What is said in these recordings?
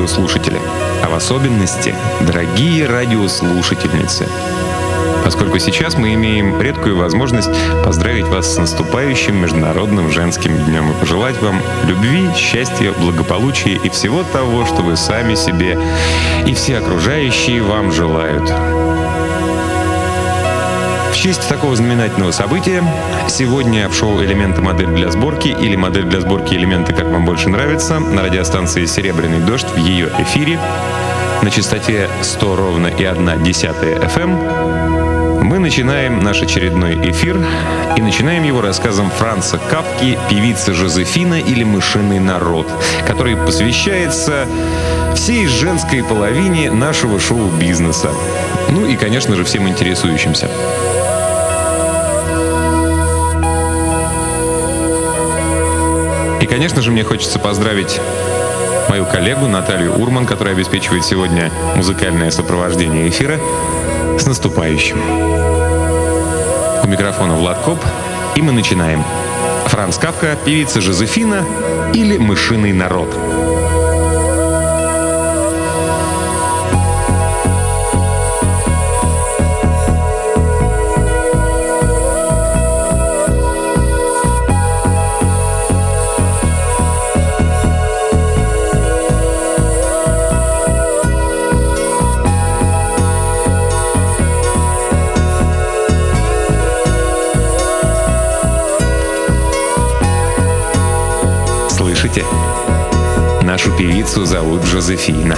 радиослушатели, а в особенности дорогие радиослушательницы. Поскольку сейчас мы имеем редкую возможность поздравить вас с наступающим Международным женским днем и пожелать вам любви, счастья, благополучия и всего того, что вы сами себе и все окружающие вам желают. В честь такого знаменательного события сегодня в шоу «Элементы. Модель для сборки» или «Модель для сборки. Элементы. Как вам больше нравится» на радиостанции «Серебряный дождь» в ее эфире на частоте 100,1 FM мы начинаем наш очередной эфир и начинаем его рассказом Франца Кафки «Певица Жозефина» или «Мышиный народ», который посвящается всей женской половине нашего шоу-бизнеса. Ну и, конечно же, всем интересующимся. И, конечно же, мне хочется поздравить мою коллегу Наталью Урман, которая обеспечивает сегодня музыкальное сопровождение эфира, с наступающим. У микрофона Влад Коп, и мы начинаем. Франц Кафка, «Певица Жозефина» или «Мышиный народ». Нашу певицу зовут Жозефина.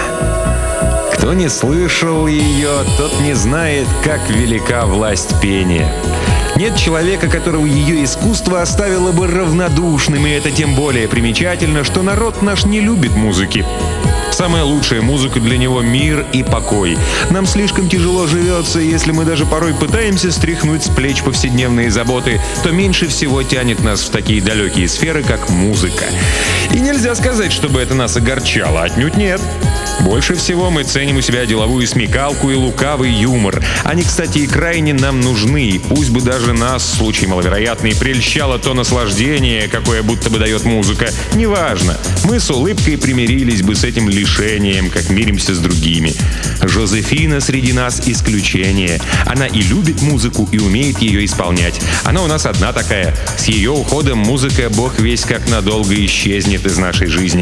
Кто не слышал ее, тот не знает, как велика власть пения. Нет человека, которого ее искусство оставило бы равнодушным, и это тем более примечательно, что народ наш не любит музыки. Самая лучшая музыка для него — мир и покой. Нам слишком тяжело живется, и если мы даже порой пытаемся стряхнуть с плеч повседневные заботы, то меньше всего тянет нас в такие далекие сферы, как музыка. И нельзя сказать, чтобы это нас огорчало, отнюдь нет. Больше всего мы ценим у себя деловую смекалку и лукавый юмор. Они, кстати, и крайне нам нужны. Пусть бы даже нас, в случае маловероятный, прельщало то наслаждение, какое будто бы дает музыка. Неважно. Мы с улыбкой примирились бы с этим лишением, как миримся с другими. Жозефина среди нас исключение. Она и любит музыку, и умеет ее исполнять. Она у нас одна такая. С ее уходом музыка, бог весть, как надолго исчезнет из нашей жизни.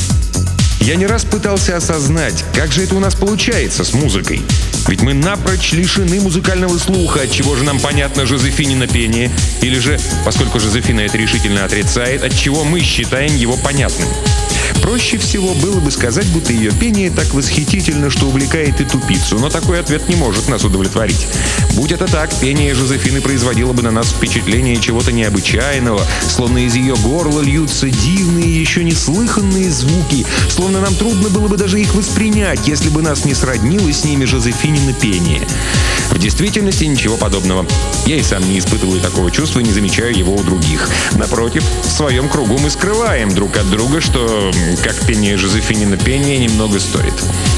Я не раз пытался осознать, как же это у нас получается с музыкой. Ведь мы напрочь лишены музыкального слуха, отчего же нам понятно Жозефинина пение, или же, поскольку Жозефина это решительно отрицает, отчего мы считаем его понятным. Проще всего было бы сказать, будто ее пение так восхитительно, что увлекает и тупицу, но такой ответ не может нас удовлетворить. Будь это так, пение Жозефины производило бы на нас впечатление чего-то необычайного, словно из ее горла льются дивные, еще неслыханные звуки, словно нам трудно было бы даже их воспринять, если бы нас не сроднило с ними Жозефинино пение. В действительности ничего подобного. Я и сам не испытываю такого чувства и не замечаю его у других. Напротив, в своем кругу мы скрываем друг от друга, что, как пение Жозефинино пение, немного стоит.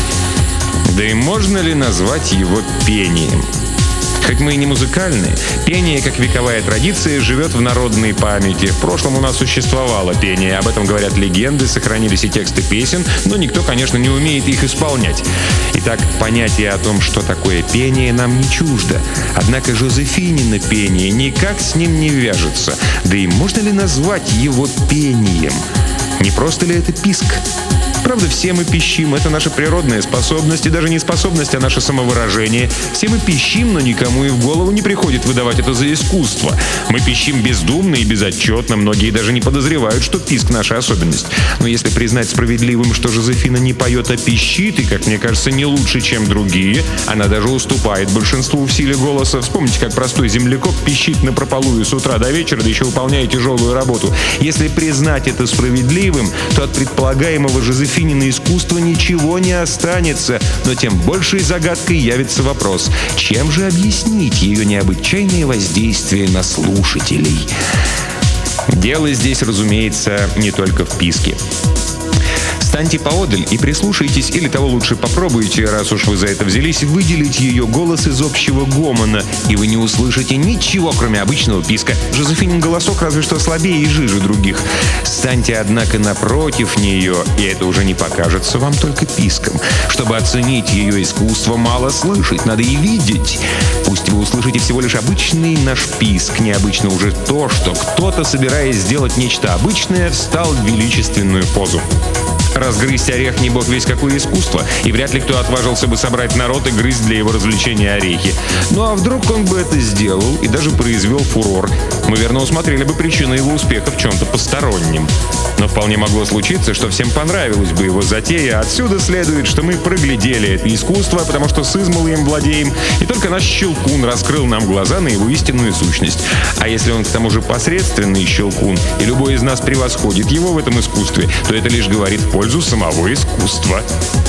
Да и можно ли назвать его пением? Хоть мы и не музыкальные, пение, как вековая традиция, живет в народной памяти. В прошлом у нас существовало пение, об этом говорят легенды, сохранились и тексты песен, но никто, конечно, не умеет их исполнять. Итак, понятие о том, что такое пение, нам не чуждо. Однако Жозефинино пение никак с ним не вяжется. Да и можно ли назвать его пением? Не просто ли это писк? Правда, все мы пищим, это наша природная способность, и даже не способность, а наше самовыражение. Все мы пищим, но никому и в голову не приходит выдавать это за искусство. Мы пищим бездумно и безотчетно, многие даже не подозревают, что писк — наша особенность. Но если признать справедливым, что Жозефина не поет, а пищит, и, как мне кажется, не лучше, чем другие, она даже уступает большинству в силе голоса. Вспомните, как простой землекоп пищит напропалую с утра до вечера, да еще выполняя тяжелую работу. Если признать это справедливым, то от предполагаемого Жозефина искусства ничего не останется, но тем большей загадкой явится вопрос, чем же объяснить ее необычайное воздействие на слушателей? Дело здесь, разумеется, не только в писке. Станьте поодаль и прислушайтесь, или того лучше попробуйте, раз уж вы за это взялись, выделить ее голос из общего гомона, и вы не услышите ничего, кроме обычного писка. Жозефинин голосок разве что слабее и жиже других. Станьте, однако, напротив нее, и это уже не покажется вам только писком. Чтобы оценить ее искусство, мало слышать, надо и видеть. Пусть вы услышите всего лишь обычный наш писк, необычно уже то, что кто-то, собираясь сделать нечто обычное, встал в величественную позу. Разгрызть орех не бог весь какое искусство, и вряд ли кто отважился бы собрать народ и грызть для его развлечения орехи. Ну а вдруг он бы это сделал и даже произвел фурор? Мы верно усмотрели бы причину его успеха в чем-то постороннем. Но вполне могло случиться, что всем понравилась бы его затея. Отсюда следует, что мы проглядели это искусство, потому что сызмало им владеем, и только наш щелкун раскрыл нам глаза на его истинную сущность. А если он к тому же посредственный щелкун, и любой из нас превосходит его в этом искусстве, то это лишь говорит в пользу самого искусства.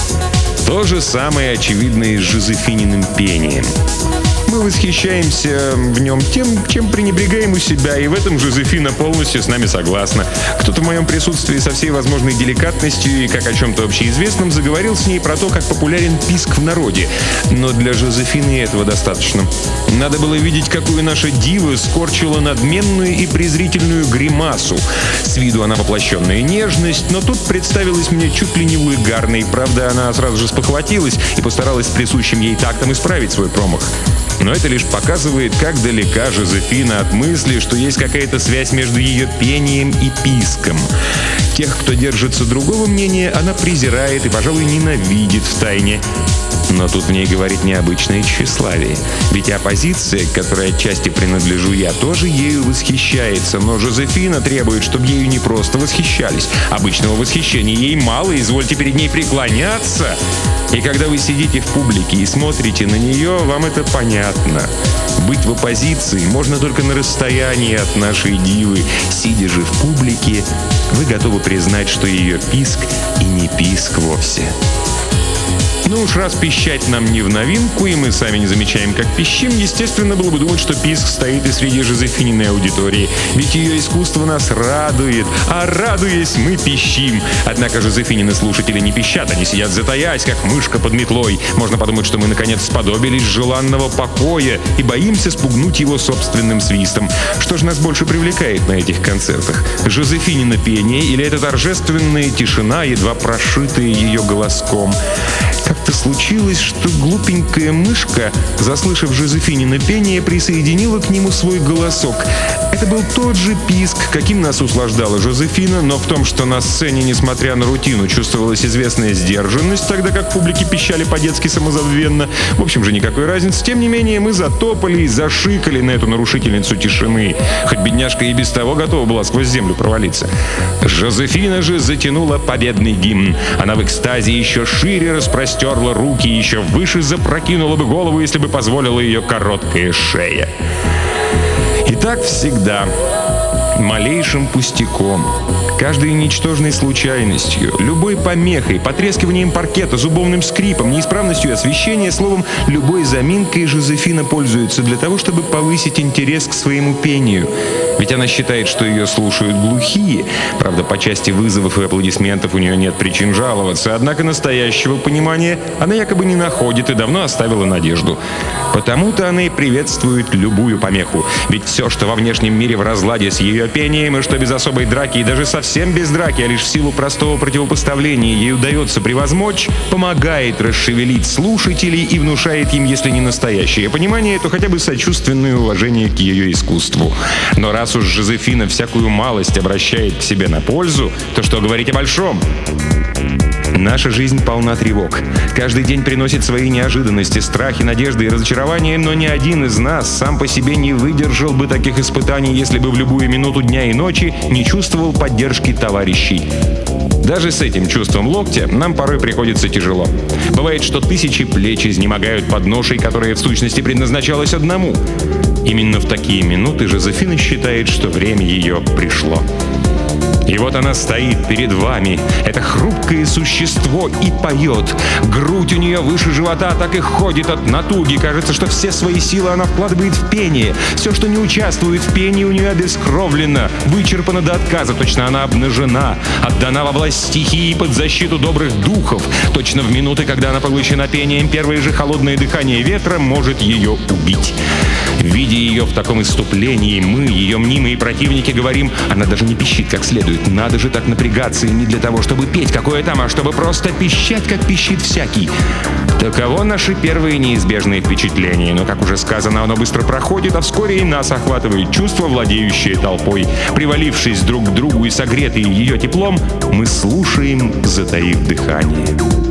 То же самое очевидно и с Жозефининым пением. Мы восхищаемся в нем тем, чем пренебрегаем у себя, и в этом Жозефина полностью с нами согласна. Кто-то в моем присутствии со всей возможной деликатностью и как о чем-то общеизвестном заговорил с ней про то, как популярен писк в народе. Но для Жозефины этого достаточно. Надо было видеть, какую наша дива скорчила надменную и презрительную гримасу. С виду она воплощенная нежность, но тут представилась мне чуть ли не вульгарной. Правда, она сразу же спохватилась и постаралась с присущим ей тактом исправить свой промах. Но это лишь показывает, как далека Жозефина от мысли, что есть какая-то связь между ее пением и писком. Тех, кто держится другого мнения, она презирает и, пожалуй, ненавидит втайне. Но тут в ней говорит необычное тщеславие. Ведь оппозиция, к которой отчасти принадлежу я, тоже ею восхищается. Но Жозефина требует, чтобы ею не просто восхищались. Обычного восхищения ей мало, извольте перед ней преклоняться. И когда вы сидите в публике и смотрите на нее, вам это понятно. Быть в оппозиции можно только на расстоянии от нашей дивы. Сидя же в публике, вы готовы признать, что ее писк и не писк вовсе. Ну уж раз пищать нам не в новинку, и мы сами не замечаем, как пищим, естественно, было бы думать, что писк стоит и среди Жозефининой аудитории. Ведь ее искусство нас радует, а радуясь, мы пищим. Однако Жозефинины слушатели не пищат, они сидят затаясь, как мышка под метлой. Можно подумать, что мы, наконец, сподобились желанного покоя и боимся спугнуть его собственным свистом. Что же нас больше привлекает на этих концертах? Жозефинина пение или эта торжественная тишина, едва прошитая ее голоском? Как-то случилось, что глупенькая мышка, заслышав Жозефинина пение, присоединила к нему свой голосок. Это был тот же писк, каким нас услаждала Жозефина, но в том, что на сцене, несмотря на рутину, чувствовалась известная сдержанность, тогда как в публике пищали по-детски самозабвенно. В общем же, никакой разницы. Тем не менее, мы затопали и зашикали на эту нарушительницу тишины. Хоть бедняжка и без того готова была сквозь землю провалиться. Жозефина же затянула победный гимн. Она в экстазе еще шире распростерла руки и еще выше запрокинула бы голову, если бы позволила ее короткая шея. И так всегда, малейшим пустяком, каждой ничтожной случайностью, любой помехой, потрескиванием паркета, зубовным скрипом, неисправностью освещения, словом, любой заминкой Жозефина пользуется для того, чтобы повысить интерес к своему пению. Ведь она считает, что ее слушают глухие. Правда, по части вызовов и аплодисментов у нее нет причин жаловаться. Однако настоящего понимания она якобы не находит и давно оставила надежду. Потому-то она и приветствует любую помеху. Ведь все, что во внешнем мире в разладе с ее пением, и что без особой драки, и даже совсем без драки, а лишь в силу простого противопоставления ей удается превозмочь, помогает расшевелить слушателей и внушает им, если не настоящее понимание, то хотя бы сочувственное уважение к ее искусству. Но раз уж Жозефина всякую малость обращает к себе на пользу, то что говорить о большом? Наша жизнь полна тревог. Каждый день приносит свои неожиданности, страхи, надежды и разочарования, но ни один из нас сам по себе не выдержал бы таких испытаний, если бы в любую минуту дня и ночи не чувствовал поддержки товарищей. Даже с этим чувством локтя нам порой приходится тяжело. Бывает, что тысячи плеч изнемогают под ношей, которая в сущности предназначалась одному. Именно в такие минуты Жозефина считает, что время ее пришло. И вот она стоит перед вами, это хрупкое существо, и поет. Грудь у нее выше живота так и ходит от натуги. Кажется, что все свои силы она вкладывает в пение. Все, что не участвует в пении, у нее обескровлено, вычерпано до отказа. Точно она обнажена, отдана во власть стихии под защиту добрых духов. Точно в минуты, когда она поглощена пением, первое же холодное дыхание ветра может ее убить. Видя ее в таком исступлении, мы, ее мнимые противники, говорим: она даже не пищит как следует. Надо же так напрягаться, и не для того, чтобы петь какое там, а чтобы просто пищать, как пищит всякий. Таково наши первые неизбежные впечатления. Но, как уже сказано, оно быстро проходит, а вскоре и нас охватывает чувство, владеющее толпой. Привалившись друг к другу и согретые ее теплом, мы слушаем, затаив дыхание.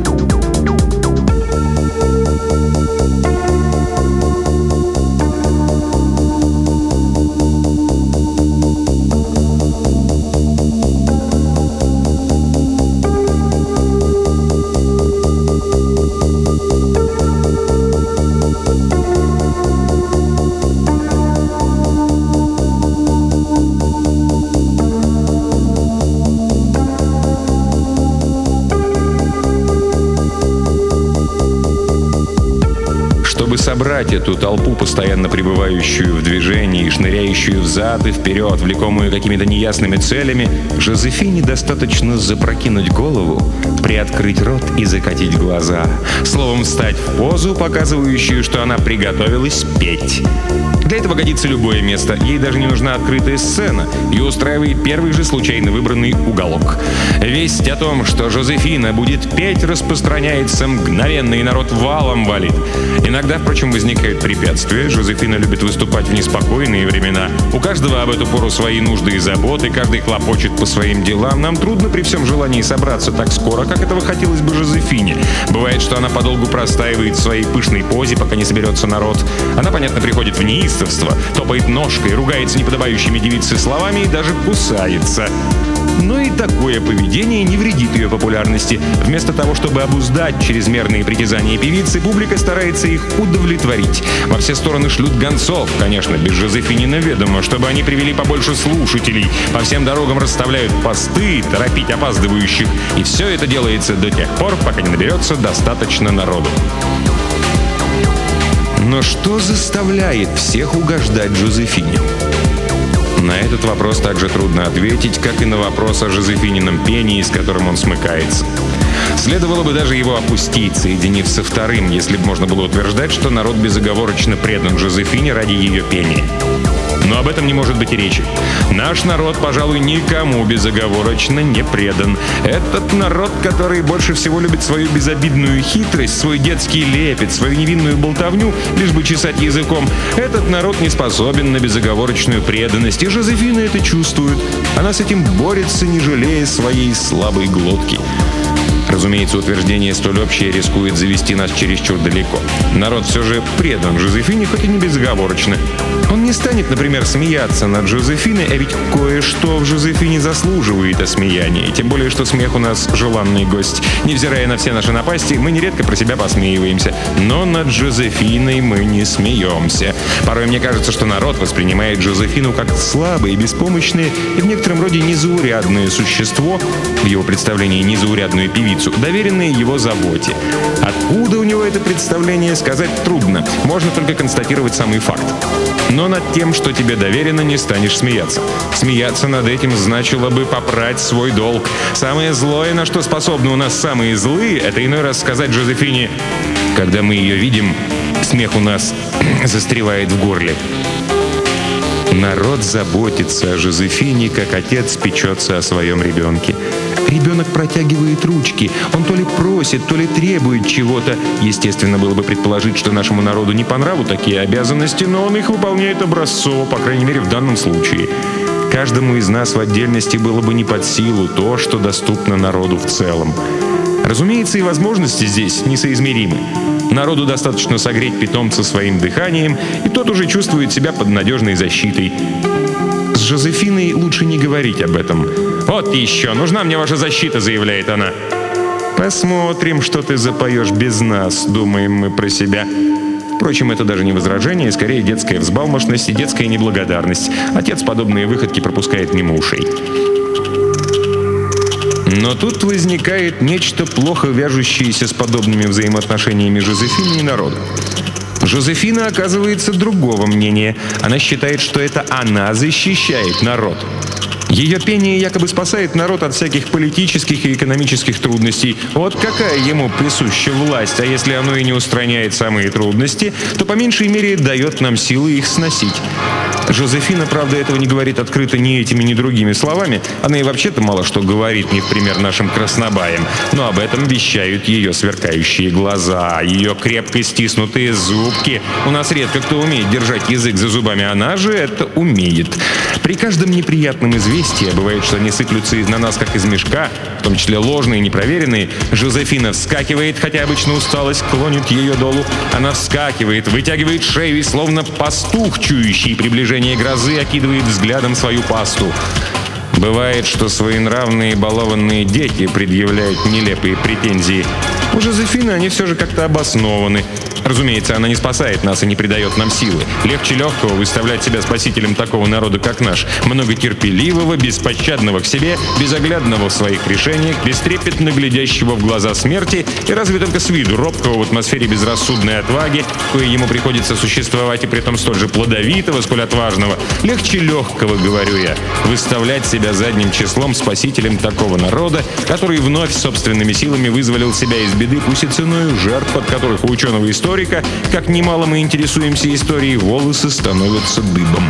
Чтобы собрать эту толпу, постоянно пребывающую в движении и шныряющую взад и вперед, влекомую какими-то неясными целями, Жозефине достаточно запрокинуть голову, приоткрыть рот и закатить глаза. Словом, встать в позу, показывающую, что она приготовилась петь. Для этого годится любое место. Ей даже не нужна открытая сцена. Ее устраивает первый же случайно выбранный уголок. Весть о том, что Жозефина будет петь, распространяется мгновенно, и народ валом валит. Иногда, впрочем, возникают препятствия. Жозефина любит выступать в неспокойные времена. У каждого об эту пору свои нужды и заботы, каждый хлопочет по своим делам. Нам трудно при всем желании собраться так скоро, как этого хотелось бы Жозефине. Бывает, что она подолгу простаивает в своей пышной позе, пока не соберется народ. Она, понятно, приходит в неистовство, топает ножкой, ругается неподобающими девице словами и даже кусается. Но и такое поведение не вредит ее популярности. Вместо того, чтобы обуздать чрезмерные притязания певицы, публика старается их удовлетворить. Во все стороны шлют гонцов, конечно, без Жозефинина ведомо, чтобы они привели побольше слушателей. По всем дорогам расставляют посты, торопить опаздывающих. И все это делается до тех пор, пока не наберется достаточно народу. Но что заставляет всех угождать Жозефине? На этот вопрос также трудно ответить, как и на вопрос о Жозефинином пении, с которым он смыкается. Следовало бы даже его опустить, соединив со вторым, если бы можно было утверждать, что народ безоговорочно предан Жозефине ради ее пения. Но об этом не может быть и речи. Наш народ, пожалуй, никому безоговорочно не предан. Этот народ, который больше всего любит свою безобидную хитрость, свой детский лепет, свою невинную болтовню, лишь бы чесать языком, этот народ не способен на безоговорочную преданность, и Жозефина это чувствует. Она с этим борется, не жалея своей слабой глотки. Разумеется, утверждение столь общее рискует завести нас чересчур далеко. Народ все же предан Жозефине, хоть и не безоговорочно. Он не станет, например, смеяться над Жозефиной, а ведь кое-что в Жозефине заслуживает осмеяния. Тем более, что смех у нас желанный гость. Невзирая на все наши напасти, мы нередко про себя посмеиваемся. Но над Жозефиной мы не смеемся. Порой мне кажется, что народ воспринимает Жозефину как слабое, беспомощное и в некотором роде незаурядное существо, в его представлении незаурядную певицу, доверенное его заботе. Откуда у него это представление, сказать трудно. Можно только констатировать самый факт. Но над тем, что тебе доверено, не станешь смеяться. Смеяться над этим значило бы попрать свой долг. Самое злое, на что способны у нас самые злые, это иной раз сказать Жозефине: когда мы ее видим, смех у нас застревает в горле. Народ заботится о Жозефине, как отец печется о своем ребенке. Ребенок протягивает ручки. Он то ли просит, то ли требует чего-то. Естественно, было бы предположить, что нашему народу не по нраву такие обязанности, но он их выполняет образцово, по крайней мере, в данном случае. Каждому из нас в отдельности было бы не под силу то, что доступно народу в целом. Разумеется, и возможности здесь несоизмеримы. Народу достаточно согреть питомца своим дыханием, и тот уже чувствует себя под надежной защитой. С Жозефиной лучше не говорить об этом. «Вот еще, нужна мне ваша защита», — заявляет она. «Посмотрим, что ты запоешь без нас», — думаем мы про себя. Впрочем, это даже не возражение, скорее детская взбалмошность и детская неблагодарность. Отец подобные выходки пропускает мимо ушей. Но тут возникает нечто плохо вяжущееся с подобными взаимоотношениями Жозефины и народа. Жозефина оказывается другого мнения. Она считает, что это она защищает народ. Ее пение якобы спасает народ от всяких политических и экономических трудностей. Вот какая ему присуща власть, а если оно и не устраняет самые трудности, то по меньшей мере дает нам силы их сносить. Жозефина, правда, этого не говорит открыто ни этими, ни другими словами. Она и вообще-то мало что говорит, не в пример нашим краснобаям. Но об этом вещают ее сверкающие глаза, ее крепко стиснутые зубки. У нас редко кто умеет держать язык за зубами, она же это умеет. При каждом неприятном известии, бывает, что они сыплются на нас, как из мешка, в том числе ложные, непроверенные, Жозефина вскакивает, хотя обычно усталость клонит ее долу. Она вскакивает, вытягивает шею и, словно пастух, чующий приближение грозы, окидывает взглядом свою пасту. Бывает, что своенравные балованные дети предъявляют нелепые претензии. У Жозефины они все же как-то обоснованы. Разумеется, она не спасает нас и не придает нам силы. Легче легкого выставлять себя спасителем такого народа, как наш. Многотерпеливого, беспощадного к себе, безоглядного в своих решениях, бестрепетно глядящего в глаза смерти и разве только с виду робкого в атмосфере безрассудной отваги, кое ему приходится существовать и притом столь же плодовитого, сколь отважного. Легче легкого, говорю я, выставлять себя задним числом спасителем такого народа, который вновь собственными силами вызволил себя из беды, пусть и ценою жертв, от которых у ученого историка, как немало мы интересуемся историей, волосы становятся дыбом.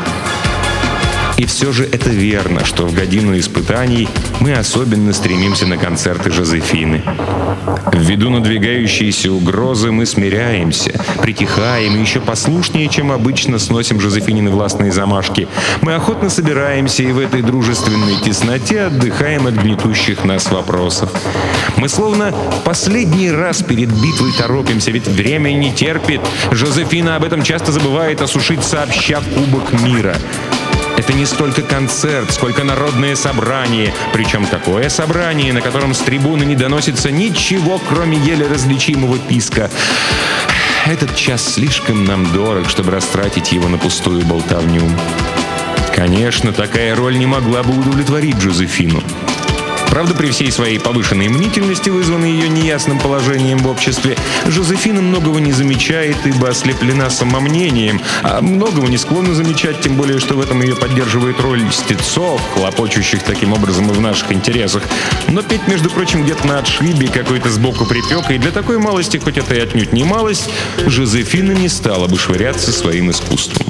И все же это верно, что в годину испытаний мы особенно стремимся на концерты Жозефины. Ввиду надвигающейся угрозы мы смиряемся, притихаем и еще послушнее, чем обычно, сносим Жозефинины властные замашки. Мы охотно собираемся и в этой дружественной тесноте отдыхаем от гнетущих нас вопросов. Мы словно в последний раз перед битвой торопимся, ведь время не терпит. Жозефина об этом часто забывает осушить сообща кубок мира. Это не столько концерт, сколько народное собрание. Причем такое собрание, на котором с трибуны не доносится ничего, кроме еле различимого писка. Этот час слишком нам дорог, чтобы растратить его на пустую болтовню. Конечно, такая роль не могла бы удовлетворить Жозефину. Правда, при всей своей повышенной мнительности, вызванной ее неясным положением в обществе, Жозефина многого не замечает, ибо ослеплена самомнением, а многого не склонна замечать, тем более, что в этом ее поддерживает роль льстецов, хлопочущих таким образом и в наших интересах. Но петь, между прочим, где-то на отшибе, какой-то сбоку припек, и для такой малости, хоть это и отнюдь не малость, Жозефина не стала бы швыряться своим искусством.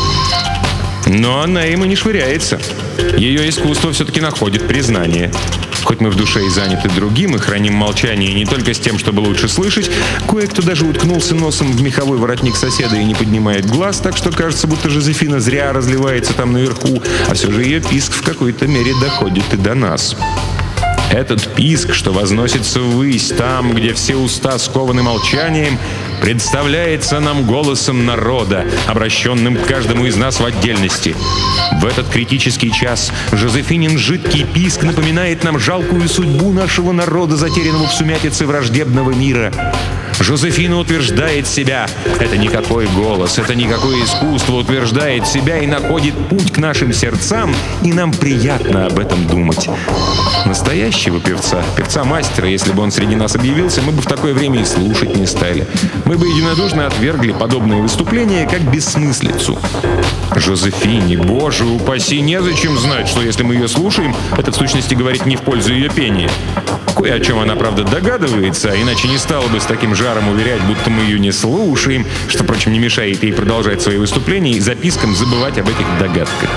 Но она им и не швыряется. Ее искусство все-таки находит признание. Хоть мы в душе и заняты другим, и храним молчание не только с тем, чтобы лучше слышать, кое-кто даже уткнулся носом в меховой воротник соседа и не поднимает глаз, так что кажется, будто Жозефина зря разливается там наверху, а все же ее писк в какой-то мере доходит и до нас. Этот писк, что возносится ввысь там, где все уста скованы молчанием, представляется нам голосом народа, обращенным к каждому из нас в отдельности. В этот критический час Жозефинин жидкий писк напоминает нам жалкую судьбу нашего народа, затерянного в сумятице враждебного мира. Жозефина утверждает себя. Это никакой голос, это никакое искусство. Утверждает себя и находит путь к нашим сердцам, и нам приятно об этом думать. Настоящего певца-мастера, если бы он среди нас объявился, мы бы в такое время и слушать не стали. Мы бы единодушно отвергли подобные выступления как бессмыслицу. Жозефине, боже упаси, незачем знать, что если мы ее слушаем, это в сущности говорит не в пользу ее пения. Кое о чем она, правда, догадывается, а иначе не стала бы с таким жаром уверять, будто мы ее не слушаем, что, впрочем, не мешает ей продолжать свои выступления и запискам забывать об этих догадках.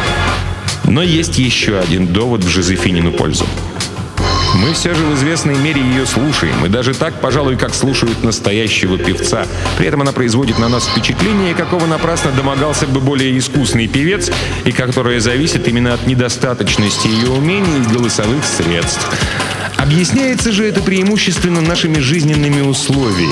Но есть еще один довод в Жозефинину пользу. Мы все же в известной мере ее слушаем, и даже так, пожалуй, как слушают настоящего певца. При этом она производит на нас впечатление, какого напрасно домогался бы более искусный певец, и которое зависит именно от недостаточности ее умений и голосовых средств. Объясняется же это преимущественно нашими жизненными условиями.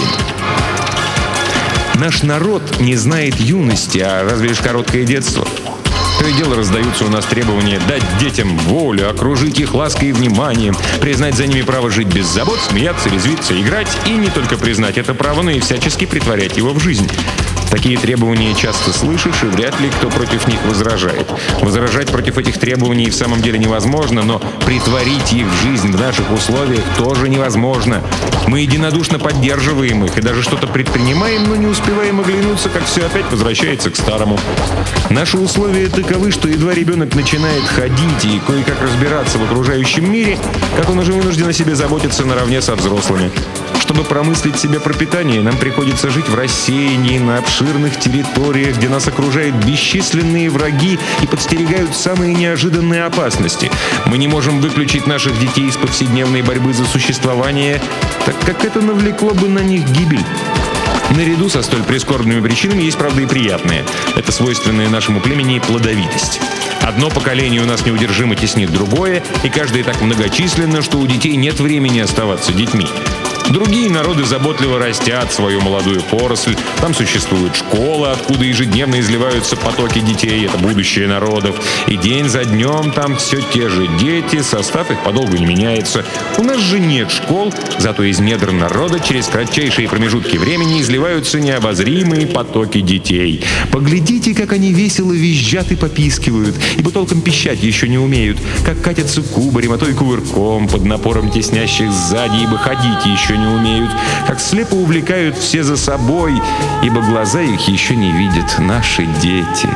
Наш народ не знает юности, а разве лишь короткое детство. То и дело раздаются у нас требования дать детям волю, окружить их лаской и вниманием, признать за ними право жить без забот, смеяться, резвиться, играть, и не только признать это право, но и всячески претворять его в жизнь. Такие требования часто слышишь, и вряд ли кто против них возражает. Возражать против этих требований в самом деле невозможно, но притворить их в жизнь в наших условиях тоже невозможно. Мы единодушно поддерживаем их и даже что-то предпринимаем, но не успеваем оглянуться, как все опять возвращается к старому. Наши условия таковы, что едва ребенок начинает ходить и кое-как разбираться в окружающем мире, как он уже вынужден о себе заботиться наравне со взрослыми. Чтобы промыслить себе пропитание, нам приходится жить в рассеянии на обширных территориях, где нас окружают бесчисленные враги и подстерегают самые неожиданные опасности. Мы не можем выключить наших детей из повседневной борьбы за существование, так как это навлекло бы на них гибель. Наряду со столь прискорбными причинами есть, правда, и приятные. Это свойственная нашему племени плодовитость. Одно поколение у нас неудержимо теснит другое, и каждое так многочисленно, что у детей нет времени оставаться детьми. Другие народы заботливо растят свою молодую поросль. Там существует школа, откуда ежедневно изливаются потоки детей. Это будущее народов. И день за днем там все те же дети, состав их подолгу не меняется. У нас же нет школ, зато из недр народа через кратчайшие промежутки времени изливаются необозримые потоки детей. Поглядите, как они весело визжат и попискивают, ибо толком пищать еще не умеют, как катятся кубарем, а то и кувырком под напором теснящих сзади, ибо ходить еще не умеют, как слепо увлекают все за собой, ибо глаза их еще не видят, наши дети.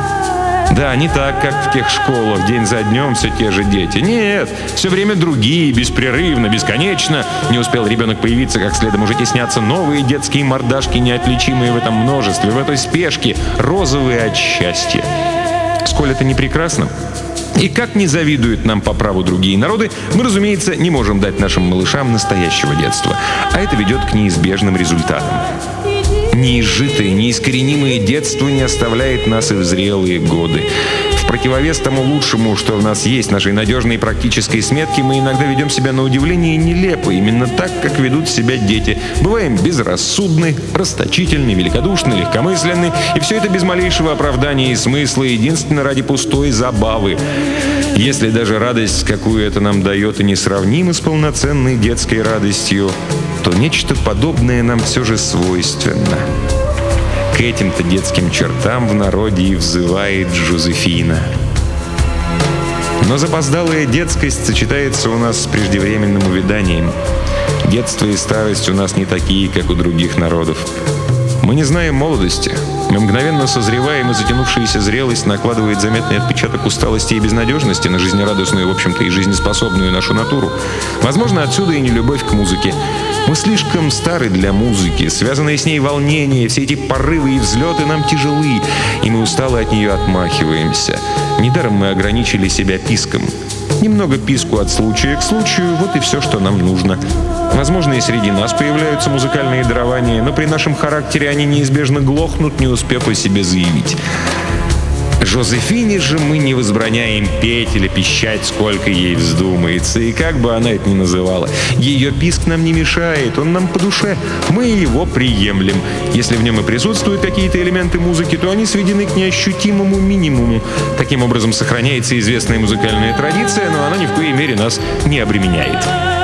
Да, не так, как в тех школах, день за днем все те же дети. Нет, все время другие, беспрерывно, бесконечно. Не успел ребенок появиться, как следом уже теснятся новые детские мордашки, неотличимые в этом множестве, в этой спешке, розовые от счастья. Сколь это не прекрасно! И как не завидуют нам по праву другие народы, мы, разумеется, не можем дать нашим малышам настоящего детства. А это ведет к неизбежным результатам. Неизжитое, неискоренимое детство не оставляет нас и в зрелые годы. В противовес тому лучшему, что в нас есть, нашей надежной практической сметке, мы иногда ведем себя на удивление нелепо, именно так, как ведут себя дети. Бываем безрассудны, расточительны, великодушны, легкомысленны, и все это без малейшего оправдания и смысла, единственно ради пустой забавы. Если даже радость, какую это нам дает, и несравнима с полноценной детской радостью, то нечто подобное нам все же свойственно. К этим-то детским чертам в народе и взывает Жозефина. Но запоздалая детскость сочетается у нас с преждевременным увяданием. Детство и старость у нас не такие, как у других народов. Мы не знаем молодости. Мы мгновенно созреваем, и затянувшаяся зрелость накладывает заметный отпечаток усталости и безнадежности на жизнерадостную, в общем-то, и жизнеспособную нашу натуру. Возможно, отсюда и нелюбовь к музыке. Мы слишком стары для музыки, связанные с ней волнения, все эти порывы и взлеты нам тяжелы, и мы устало от нее отмахиваемся. Недаром мы ограничили себя писком. Немного писку от случая к случаю, вот и все, что нам нужно. Возможно, и среди нас появляются музыкальные дарования, но при нашем характере они неизбежно глохнут, не успев о себе заявить. Жозефине же мы не возбраняем петь или пищать, сколько ей вздумается, и как бы она это ни называла. Ее писк нам не мешает, он нам по душе, мы его приемлем. Если в нем и присутствуют какие-то элементы музыки, то они сведены к неощутимому минимуму. Таким образом сохраняется известная музыкальная традиция, но она ни в коей мере нас не обременяет.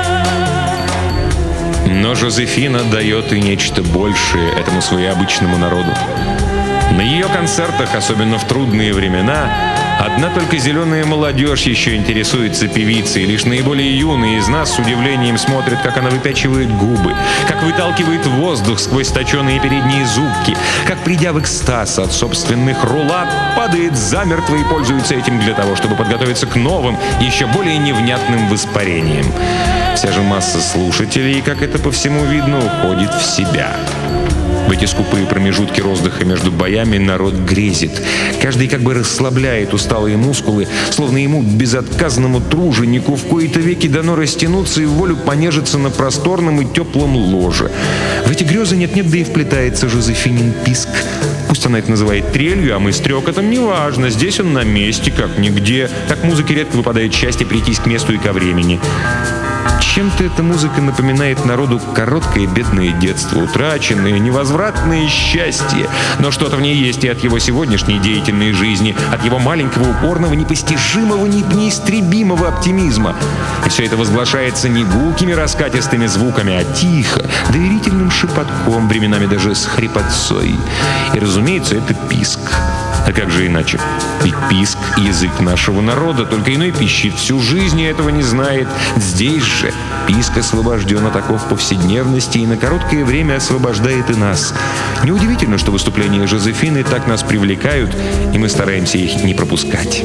Но Жозефина дает и нечто большее этому своеобычному народу. На ее концертах, особенно в трудные времена, одна только зеленая молодежь еще интересуется певицей. Лишь наиболее юные из нас с удивлением смотрят, как она выпячивает губы, как выталкивает воздух сквозь точеные передние зубки, как, придя в экстаз от собственных рулат, падает замертво и пользуется этим для того, чтобы подготовиться к новым, еще более невнятным воспарениям. Вся же масса слушателей, как это по всему видно, уходит в себя. В эти скупые промежутки роздыха между боями народ грезит. Каждый как бы расслабляет усталые мускулы, словно ему, безотказному труженику, в кои-то веки дано растянуться и в волю понежиться на просторном и теплом ложе. В эти грезы нет-нет, да и вплетается Жозефинин писк. Пусть она это называет трелью, а мы стрекотом, неважно. Здесь он на месте, как нигде. Так музыке редко выпадает счастье прийтись к месту и ко времени. Чем-то эта музыка напоминает народу короткое бедное детство, утраченное, невозвратное счастье. Но что-то в ней есть и от его сегодняшней деятельной жизни, от его маленького, упорного, непостижимого, неистребимого оптимизма. И все это возглашается не гулкими раскатистыми звуками, а тихо, доверительным шепотком, временами даже с хрипотцой. И, разумеется, это писк. А как же иначе? Ведь писк — язык нашего народа, только иной пищит всю жизнь и этого не знает. Здесь же писк освобожден от оков повседневности и на короткое время освобождает и нас. Неудивительно, что выступления Жозефины так нас привлекают, и мы стараемся их не пропускать.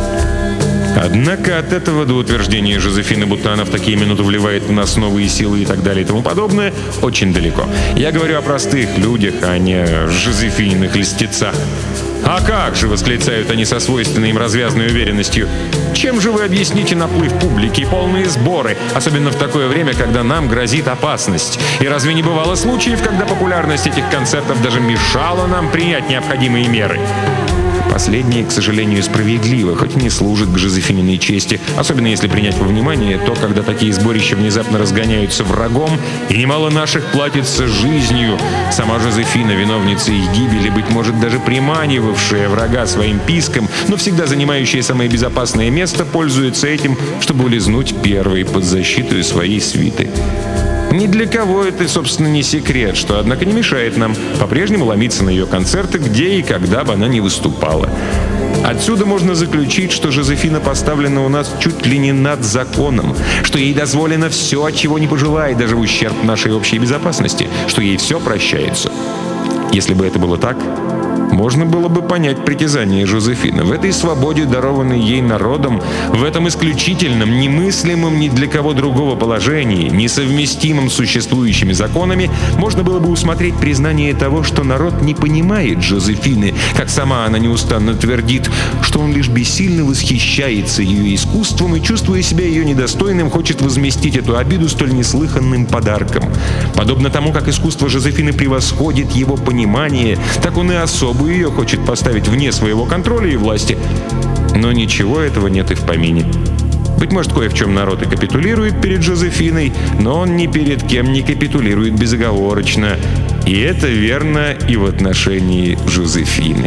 Однако от этого до утверждения Жозефины, будто она в такие минуты вливает в нас новые силы и так далее и тому подобное, очень далеко. Я говорю о простых людях, а не о Жозефининых льстецах. «А как же!» — восклицают они со свойственной им развязной уверенностью. «Чем же вы объясните наплыв публики и полные сборы, особенно в такое время, когда нам грозит опасность? И разве не бывало случаев, когда популярность этих концертов даже мешала нам принять необходимые меры?» Последнее, к сожалению, справедливо, хоть и не служит к Жозефининой чести, особенно если принять во внимание то, когда такие сборища внезапно разгоняются врагом, и немало наших платится жизнью. Сама Жозефина, виновница их гибели, быть может, даже приманивавшая врага своим писком, но всегда занимающая самое безопасное место, пользуется этим, чтобы улизнуть первой под защиту своей свиты. Ни для кого это, собственно, не секрет, что, однако, не мешает нам по-прежнему ломиться на ее концерты, где и когда бы она ни выступала. Отсюда можно заключить, что Жозефина поставлена у нас чуть ли не над законом, что ей дозволено все, чего не пожелает, даже в ущерб нашей общей безопасности, что ей все прощается. Если бы это было так, можно было бы понять притязание Жозефины. В этой свободе, дарованной ей народом, в этом исключительном, немыслимом ни для кого другого положении, несовместимом с существующими законами, можно было бы усмотреть признание того, что народ не понимает Жозефины, как сама она неустанно твердит, что он лишь бессильно восхищается ее искусством и, чувствуя себя ее недостойным, хочет возместить эту обиду столь неслыханным подарком. Подобно тому, как искусство Жозефины превосходит его понимание, так он и особую ее хочет поставить вне своего контроля и власти. Но ничего этого нет и в помине. Быть может, кое в чем народ и капитулирует перед Жозефиной, но он ни перед кем не капитулирует безоговорочно. И это верно и в отношении Жозефины.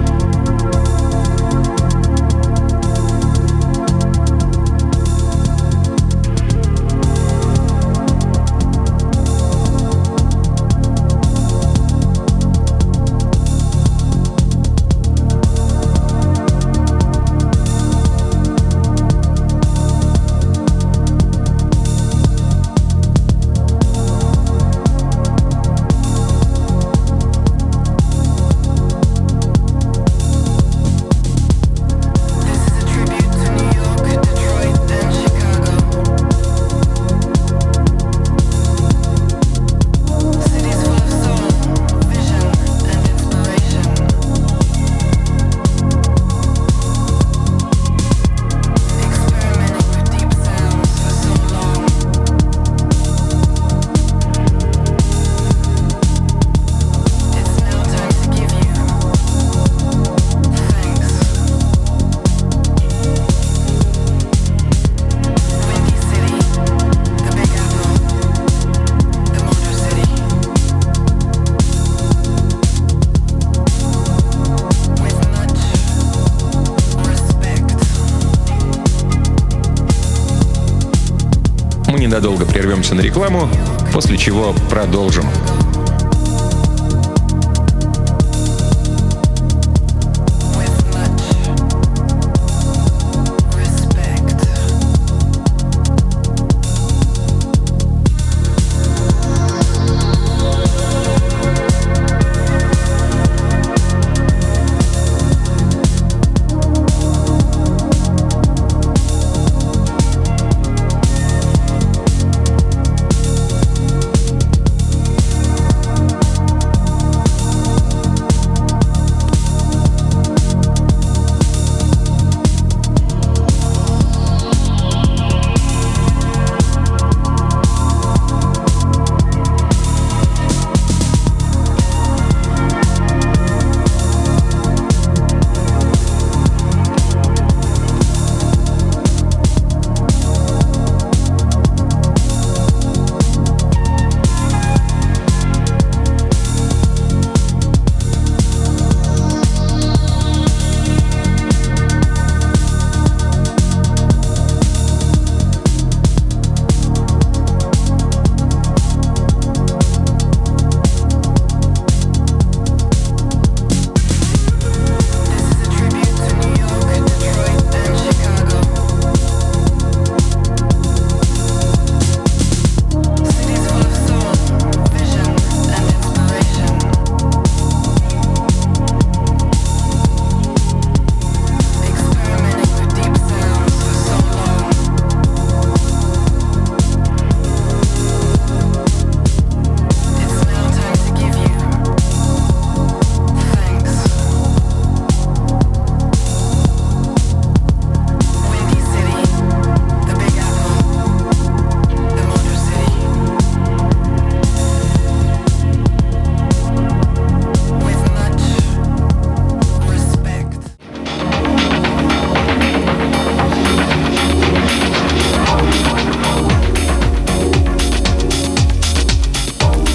Ненадолго прервемся на рекламу, после чего продолжим.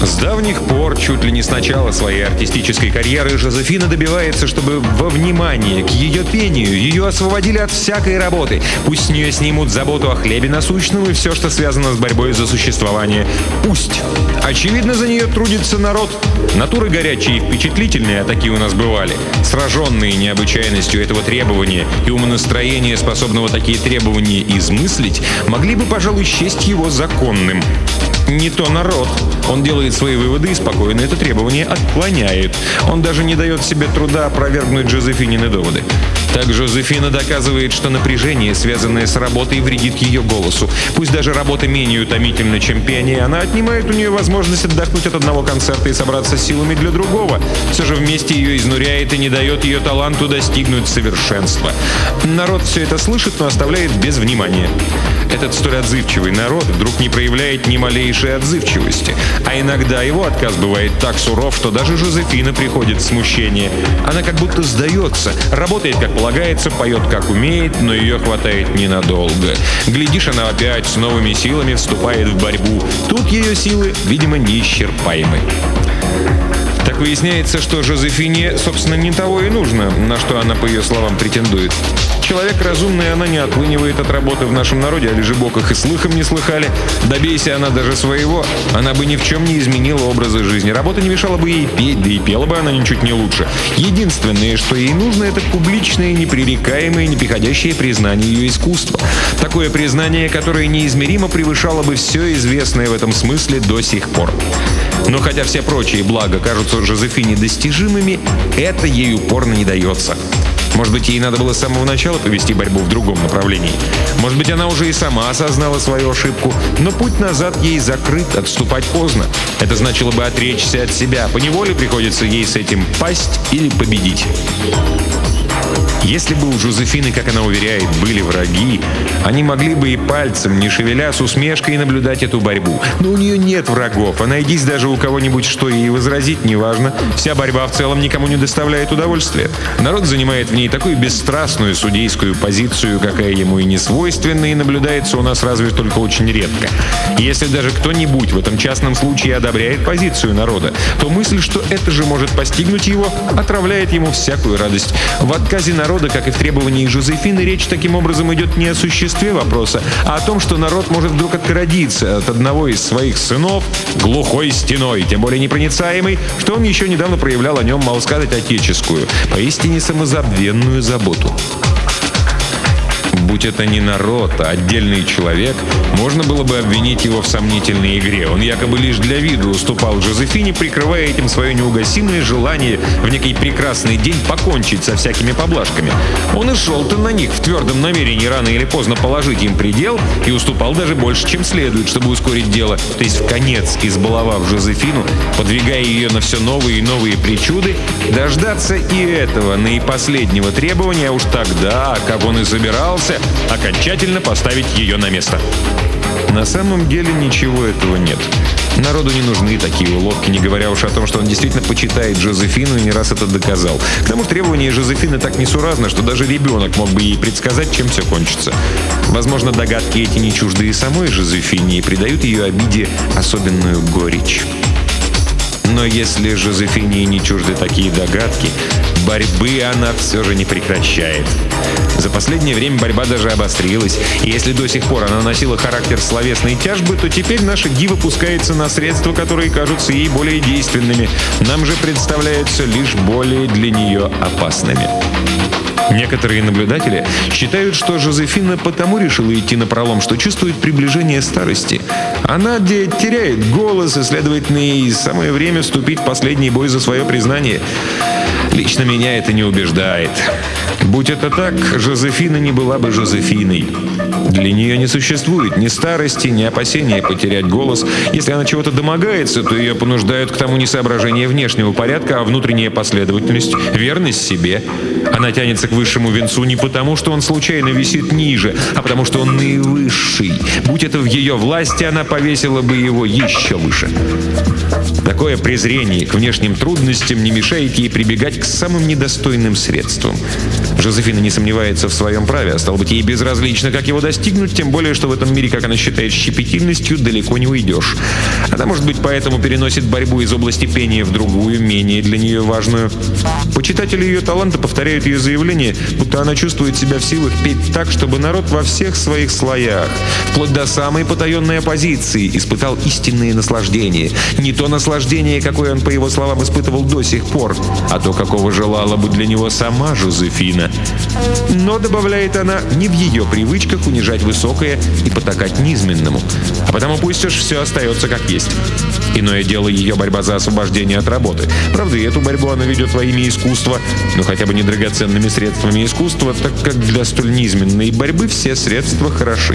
С давних пор, чуть ли не с начала своей артистической карьеры, Жозефина добивается, чтобы во внимание к ее пению ее освободили от всякой работы. Пусть с нее снимут заботу о хлебе насущном и все, что связано с борьбой за существование. Пусть. Очевидно, за нее трудится народ. Натуры горячие и впечатлительные, а такие у нас бывали, сраженные необычайностью этого требования и умонастроения, способного такие требования измыслить, могли бы, пожалуй, счесть его законным. Не то народ. Он делает свои выводы и спокойно это требование отклоняет. Он даже не дает себе труда опровергнуть Жозефинины доводы. Так Жозефина доказывает, что напряжение, связанное с работой, вредит ее голосу. Пусть даже работа менее утомительна, чем пение, она отнимает у нее возможность отдохнуть от одного концерта и собраться с силами для другого. Все же вместе ее изнуряет и не дает ее таланту достигнуть совершенства. Народ все это слышит, но оставляет без внимания. Этот столь отзывчивый народ вдруг не проявляет ни малейшей отзывчивости. А иногда его отказ бывает так суров, что даже Жозефина приходит в смущение. Она как будто сдается, работает как полагается, поет как умеет, но ее хватает ненадолго. Глядишь, она опять с новыми силами вступает в борьбу. Тут ее силы, видимо, неисчерпаемы. Так выясняется, что Жозефине, собственно, не того и нужно, на что она, по ее словам, претендует. Человек разумный, она не отлынивает от работы в нашем народе, о лежебоках и слыхом не слыхали. Добейся она даже своего, она бы ни в чем не изменила образа жизни. Работа не мешала бы ей петь, да и пела бы она ничуть не лучше. Единственное, что ей нужно, это публичное, непререкаемое, неприходящее признание ее искусства. Такое признание, которое неизмеримо превышало бы все известное в этом смысле до сих пор. Но хотя все прочие блага кажутся Жозефине достижимыми, это ей упорно не дается. Может быть, ей надо было с самого начала повести борьбу в другом направлении. Может быть, она уже и сама осознала свою ошибку, но путь назад ей закрыт, отступать поздно. Это значило бы отречься от себя. Поневоле приходится ей с этим пасть или победить. Если бы у Жозефины, как она уверяет, были враги, они могли бы и пальцем, не шевеля, с усмешкой наблюдать эту борьбу. Но у нее нет врагов, а найдись даже у кого-нибудь, что ей возразить, неважно. Вся борьба в целом никому не доставляет удовольствия. Народ занимает в ней такую бесстрастную судейскую позицию, какая ему и не свойственна, и наблюдается у нас разве только очень редко. Если даже кто-нибудь в этом частном случае одобряет позицию народа, то мысль, что это же может постигнуть его, отравляет ему всякую радость. В отказе народа, как и в требовании Жозефины, речь таким образом идет не о существе вопроса, а о том, что народ может вдруг отгородиться от одного из своих сынов глухой стеной, тем более непроницаемой, что он еще недавно проявлял о нем, мало сказать, отеческую, поистине самозабвенную заботу. Будь это не народ, а отдельный человек, можно было бы обвинить его в сомнительной игре. Он якобы лишь для виду уступал Жозефине, прикрывая этим свое неугасимое желание в некий прекрасный день покончить со всякими поблажками. Он и шел-то на них в твердом намерении рано или поздно положить им предел и уступал даже больше, чем следует, чтобы ускорить дело, то есть вконец избаловав Жозефину, подвигая ее на все новые и новые причуды, дождаться и этого наипоследнего требования, а уж тогда, как он и собирался, окончательно поставить ее на место. На самом деле ничего этого нет. Народу не нужны такие уловки, не говоря уж о том, что он действительно почитает Жозефину и не раз это доказал. К тому же требования Жозефины так несуразны, что даже ребенок мог бы ей предсказать, чем все кончится. Возможно, догадки эти не чужды и самой Жозефине и придают ее обиде особенную горечь. Но если Жозефине не чужды такие догадки, борьбы она все же не прекращает. За последнее время борьба даже обострилась, и если до сих пор она носила характер словесной тяжбы, то теперь наша дива пускается на средства, которые кажутся ей более действенными, нам же представляются лишь более для нее опасными. Некоторые наблюдатели считают, что Жозефина потому решила идти напролом, что чувствует приближение старости. Она теряет голос, и, следовательно, ей самое время вступить в последний бой за свое признание. Лично меня это не убеждает. Будь это так, Жозефина не была бы Жозефиной. Для нее не существует ни старости, ни опасения потерять голос. Если она чего-то домогается, то ее понуждают к тому не соображение внешнего порядка, а внутренняя последовательность, верность себе. Она тянется к высшему венцу не потому, что он случайно висит ниже, а потому, что он наивысший. Будь это в ее власти, она повесила бы его еще выше. Такое презрение к внешним трудностям не мешает ей прибегать к самым недостойным средствам. Жозефина не сомневается в своем праве, а стало быть, ей безразлично, как его достигнуть, тем более, что в этом мире, как она считает, щепетильностью далеко не уйдешь. Она, может быть, поэтому переносит борьбу из области пения в другую, менее для нее важную. Почитатели ее таланта повторяют ее заявление, будто она чувствует себя в силах петь так, чтобы народ во всех своих слоях, вплоть до самой потаенной оппозиции, испытал истинные наслаждения. Не то наслаждение, какое он, по его словам, испытывал до сих пор, а то, какого желала бы для него сама Жозефина. Но, добавляет она, не в ее привычках унижать высокое и потакать низменному. А потому пусть уж все остается как есть. Иное дело ее борьба за освобождение от работы. Правда, и эту борьбу она ведет во имя искусства, но хотя бы не драгоценными средствами искусства, так как для столь низменной борьбы все средства хороши.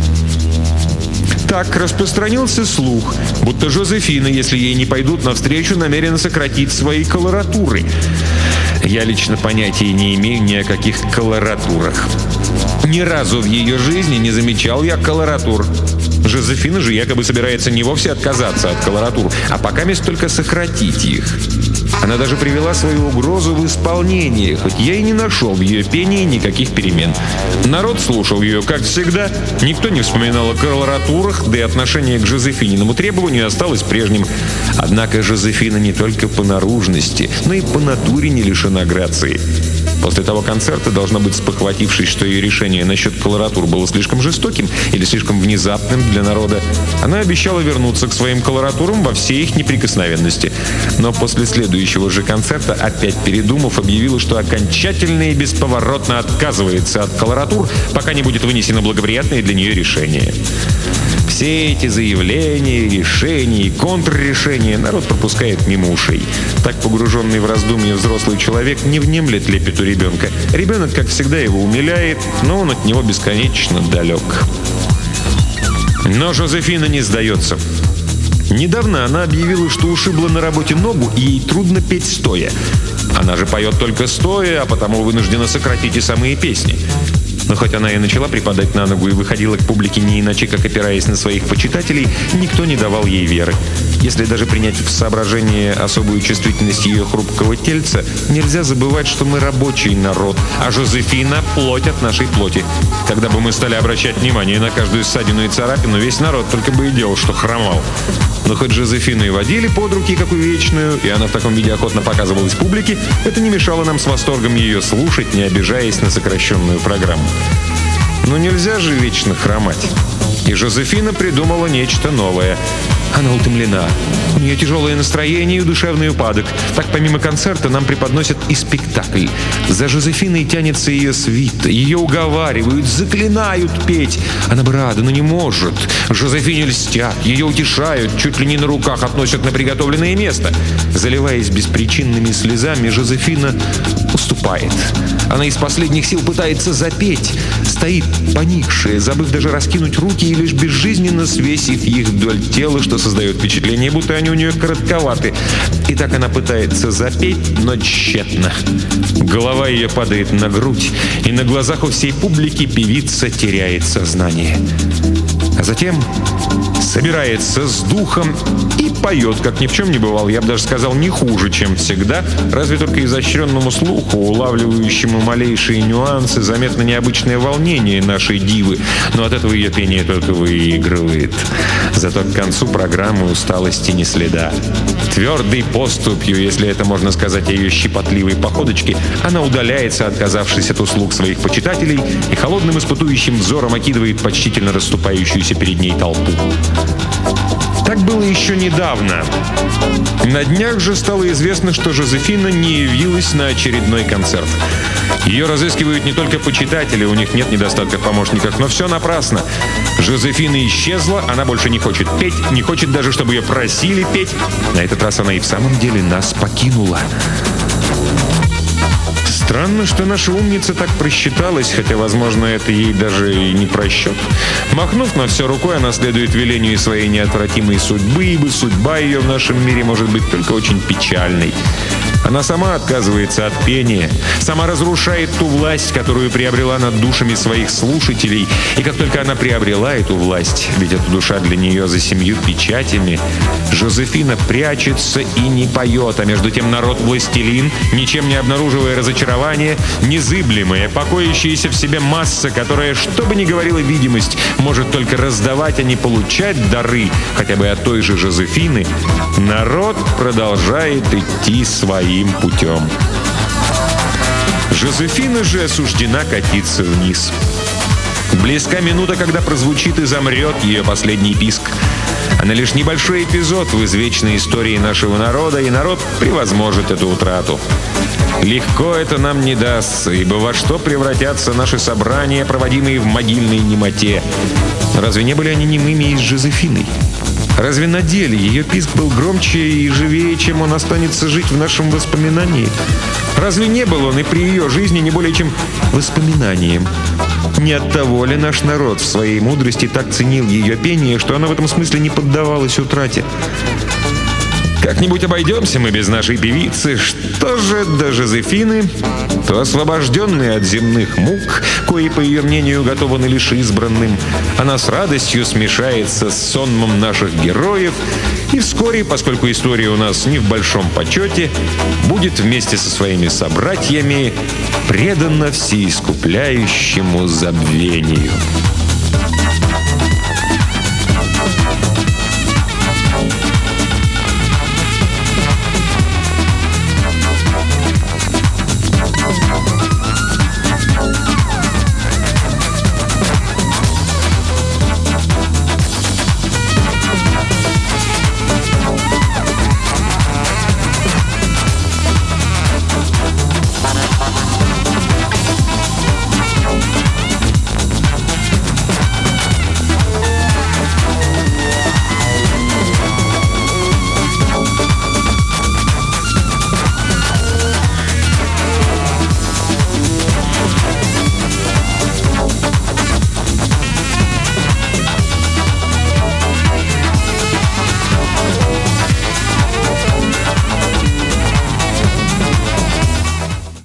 Так распространился слух, будто Жозефина, если ей не пойдут навстречу, намерена сократить свои колоратуры. Я лично понятия не имею ни о каких колоратурах. Ни разу в ее жизни не замечал я колоратур. Жозефина же якобы собирается не вовсе отказаться от колоратур, а покамест только сократить их. Она даже привела свою угрозу в исполнение, хоть я и не нашел в ее пении никаких перемен. Народ слушал ее, как всегда, никто не вспоминал о колоратурах, да и отношение к Жозефининому требованию осталось прежним. Однако Жозефина не только по наружности, но и по натуре не лишена грации. После того концерта, должно быть, спохватившись, что ее решение насчет колоратур было слишком жестоким или слишком внезапным для народа, она обещала вернуться к своим колоратурам во всей их неприкосновенности. Но после следующего же концерта, опять передумав, объявила, что окончательно и бесповоротно отказывается от колоратур, пока не будет вынесено благоприятное для нее решение. Все эти заявления, решения и контррешения народ пропускает мимо ушей. Так погруженный в раздумья взрослый человек не внемлет лепету ребенка. Ребенок, как всегда, его умиляет, но он от него бесконечно далек. Но Жозефина не сдается. Недавно она объявила, что ушибла на работе ногу, и ей трудно петь стоя. Она же поет только стоя, а потому вынуждена сократить и самые песни. Но хоть она и начала припадать на ногу и выходила к публике не иначе, как опираясь на своих почитателей, никто не давал ей веры. Если даже принять в соображение особую чувствительность ее хрупкого тельца, нельзя забывать, что мы рабочий народ, а Жозефина – плоть от нашей плоти. Когда бы мы стали обращать внимание на каждую ссадину и царапину, весь народ только бы и делал, что хромал. Но хоть Жозефину и водили под руки, как увечную, и она в таком виде охотно показывалась публике, это не мешало нам с восторгом ее слушать, не обижаясь на сокращенную программу. Но нельзя же вечно хромать. И Жозефина придумала нечто новое. Она утомлена. У нее тяжелое настроение и душевный упадок. Так, помимо концерта, нам преподносят и спектакль. За Жозефиной тянется ее свита. Ее уговаривают, заклинают петь. Она бы рада, но не может. Жозефине льстят, ее утешают, чуть ли не на руках относят на приготовленное место. Заливаясь беспричинными слезами, Жозефина уступает. Она из последних сил пытается запеть. Стоит поникшая, забыв даже раскинуть руки и лишь безжизненно свесив их вдоль тела, что создает впечатление, будто они у нее коротковаты. И так она пытается запеть, но тщетно. Голова ее падает на грудь, и на глазах у всей публики певица теряет сознание. А затем собирается с духом и поет, как ни в чем не бывало. Я бы даже сказал, не хуже, чем всегда, разве только изощренному слуху, улавливающему малейшие нюансы, заметно необычное волнение нашей дивы, но от этого ее пение только выигрывает. Зато к концу программы усталости не следа. Твердой поступью, если это можно сказать о ее щепотливой походочке, она удаляется, отказавшись от услуг своих почитателей, и холодным испытующим взором окидывает почтительно расступающуюся перед ней толпу. Так было еще недавно. На днях же стало известно, что Жозефина не явилась на очередной концерт. Ее разыскивают не только почитатели, у них нет недостатка в помощниках, но все напрасно. Жозефина исчезла, она больше не хочет петь, не хочет даже, чтобы ее просили петь. На этот раз она и в самом деле нас покинула. Странно, что наша умница так просчиталась, хотя, возможно, это ей даже и не просчет. Махнув на все рукой, она следует велению своей неотвратимой судьбы, ибо судьба ее в нашем мире может быть только очень печальной. Она сама отказывается от пения, сама разрушает ту власть, которую приобрела над душами своих слушателей. И как только она приобрела эту власть, ведь эта душа для нее за 7 печатями, Жозефина прячется и не поет, а между тем народ-властелин, ничем не обнаруживая разочарования, незыблемая, покоящаяся в себе масса, которая, что бы ни говорила видимость, может только раздавать, а не получать дары, хотя бы от той же Жозефины, народ продолжает идти своим путем. Жозефина же осуждена катиться вниз. Близка минута, когда прозвучит и замрет ее последний писк. Она лишь небольшой эпизод в извечной истории нашего народа, и народ превозможет эту утрату. Легко это нам не дастся, ибо во что превратятся наши собрания, проводимые в могильной немоте? Разве не были они немыми и с Жозефиной? Разве на деле ее писк был громче и живее, чем он останется жить в нашем воспоминании? Разве не был он и при ее жизни не более чем воспоминанием? Не оттого ли наш народ в своей мудрости так ценил ее пение, что она в этом смысле не поддавалась утрате? Как-нибудь обойдемся мы без нашей певицы. Что же до Жозефины, то освобожденная от земных мук, кои, по ее мнению, уготованы лишь избранным, она с радостью смешается с сонмом наших героев и вскоре, поскольку история у нас не в большом почете, будет вместе со своими собратьями предана всеискупляющему забвению.